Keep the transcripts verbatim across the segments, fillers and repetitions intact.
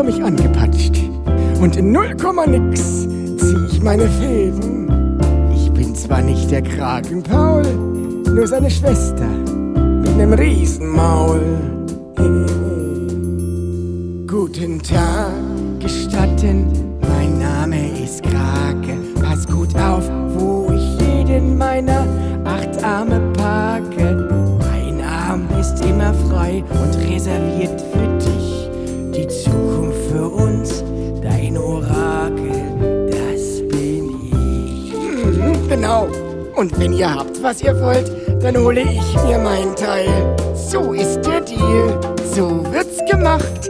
komm ich angepatscht. Und in null Komma nix zieh ich meine Fäden. Ich bin zwar nicht der Kragenpaul, nur seine Schwester mit nem Riesenmaul. Guten Tag, gestatten, mein Name ist Krake. Pass gut auf, wo ich jeden meiner acht Arme parke. Mein Arm ist immer frei und reserviert für dich. Die Zukunft für uns, dein Orakel, das bin ich. Mhm, genau. Und wenn ihr habt, was ihr wollt, dann hole ich mir meinen Teil. So ist der Deal. So wird's gemacht.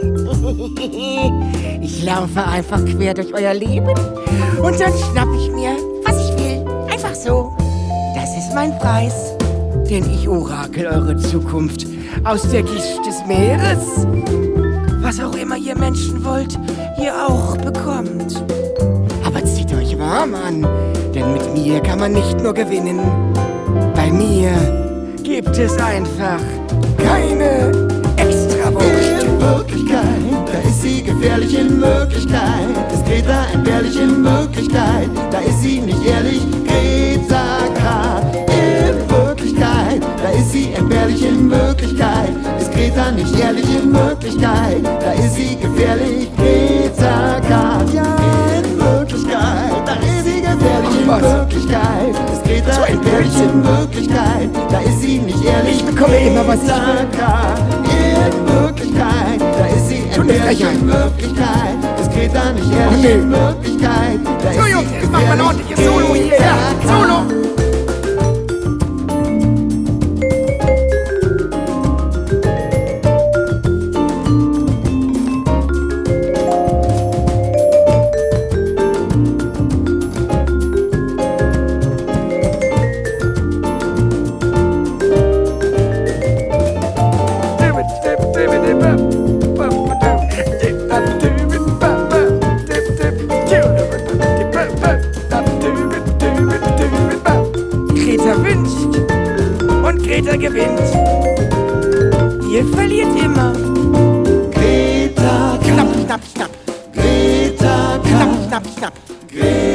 Ich laufe einfach quer durch euer Leben und dann schnapp ich mir, was ich will. Einfach so. Das ist mein Preis. Denn ich orakel eure Zukunft aus der Gischt des Meeres. Was auch immer ihr Menschen wollt, ihr auch bekommt. Aber zieht euch warm an, denn mit mir kann man nicht nur gewinnen. Bei mir gibt es einfach keine Extrawurst. In Wirklichkeit, da ist sie gefährlich in Wirklichkeit. Ist Greta entbehrlich in Wirklichkeit, da ist sie nicht ehrlich, Greta K. In Wirklichkeit, da ist sie entbehrlich in Wirklichkeit. Ist Greta nicht ehrlich in Wirklichkeit, da ist sie gefährlich, Greta K. Ja, in Wirklichkeit, da ist sie gefährlich in Wirklichkeit. Ist Greta So entbehrlich in Wirklichkeit, da ist sie nicht ehrlich, Ich bekomme immer, was ich will. K. In Wirklichkeit, da ist sie Schon eine entbehrlich Frechheit. in Wirklichkeit. Ist Greta nicht ehrlich Ach, nee. in Wirklichkeit, da So, ist Jungs, sie jetzt macht mal ein gefährlich, ordentliches Solo hier. Greta Ja, K. Solo. Greta wünscht und Greta gewinnt. Ihr verliert immer. Greta K. Knapp, knapp, knapp. Greta K. Knapp, knapp, knapp. Greta